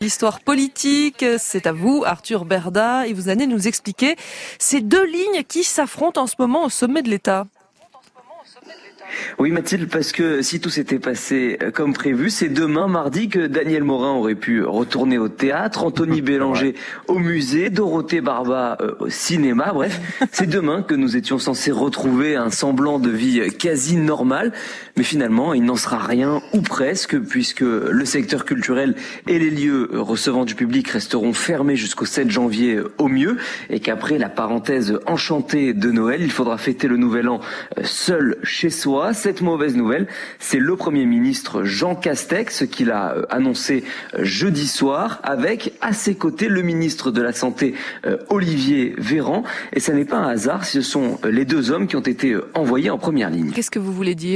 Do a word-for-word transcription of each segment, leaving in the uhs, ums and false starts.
L'histoire politique, c'est à vous, Arthur Berda, et vous allez nous expliquer ces deux lignes qui s'affrontent en ce moment au sommet de l'État. Oui Mathilde, parce que si tout s'était passé comme prévu, c'est demain, mardi, que Daniel Morin aurait pu retourner au théâtre, Anthony Bélanger au musée, Dorothée Barba euh, au cinéma, bref, c'est demain que nous étions censés retrouver un semblant de vie quasi normale, mais finalement il n'en sera rien, ou presque, puisque le secteur culturel et les lieux recevant du public resteront fermés jusqu'au sept janvier au mieux, et qu'après la parenthèse enchantée de Noël, il faudra fêter le nouvel an seul chez soi. Cette mauvaise nouvelle, c'est le Premier ministre Jean Castex qui l'a annoncé jeudi soir, avec à ses côtés le ministre de la Santé Olivier Véran. Et ça n'est pas un hasard, ce sont les deux hommes qui ont été envoyés en première ligne. Qu'est-ce que vous voulez dire ?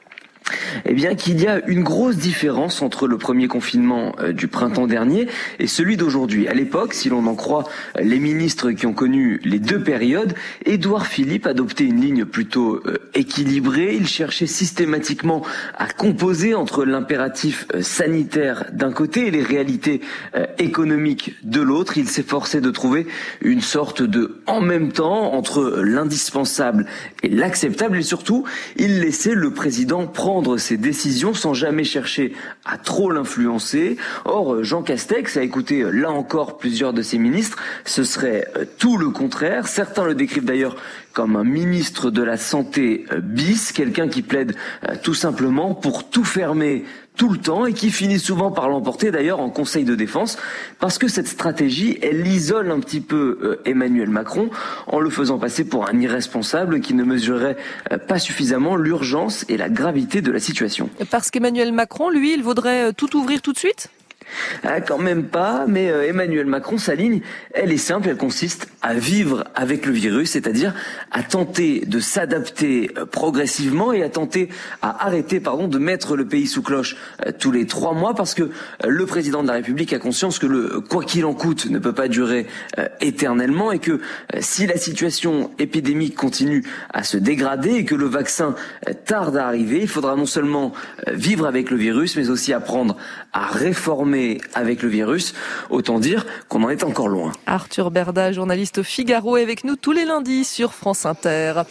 Eh bien qu'il y a une grosse différence entre le premier confinement euh, du printemps dernier et celui d'aujourd'hui. À l'époque, si l'on en croit les ministres qui ont connu les deux périodes, Édouard Philippe adoptait une ligne plutôt euh, équilibrée. Il cherchait systématiquement à composer entre l'impératif euh, sanitaire d'un côté et les réalités euh, économiques de l'autre. Il s'efforçait de trouver une sorte de en même temps entre l'indispensable et l'acceptable, et surtout, il laissait le président prendre ses décisions sans jamais chercher à trop l'influencer. Or, Jean Castex a écouté là encore plusieurs de ses ministres. Ce serait tout le contraire. Certains le décrivent d'ailleurs comme un ministre de la Santé bis, quelqu'un qui plaide tout simplement pour tout fermer tout le temps et qui finit souvent par l'emporter d'ailleurs en Conseil de défense, parce que cette stratégie, elle isole un petit peu Emmanuel Macron en le faisant passer pour un irresponsable qui ne mesurait pas suffisamment l'urgence et la gravité de la situation. Parce qu'Emmanuel Macron, lui, il voudrait tout ouvrir tout de suite ? Ah, quand même pas, mais euh, Emmanuel Macron, sa ligne, elle est simple, elle consiste à vivre avec le virus, c'est-à-dire à tenter de s'adapter euh, progressivement et à tenter à arrêter, pardon, de mettre le pays sous cloche euh, tous les trois mois, parce que euh, le président de la République a conscience que le quoi qu'il en coûte ne peut pas durer euh, éternellement, et que euh, si la situation épidémique continue à se dégrader et que le vaccin euh, tarde à arriver, il faudra non seulement euh, vivre avec le virus, mais aussi apprendre à réformer avec le virus. Autant dire qu'on en est encore loin. Arthur Berda, journaliste au Figaro, est avec nous tous les lundis sur France Inter.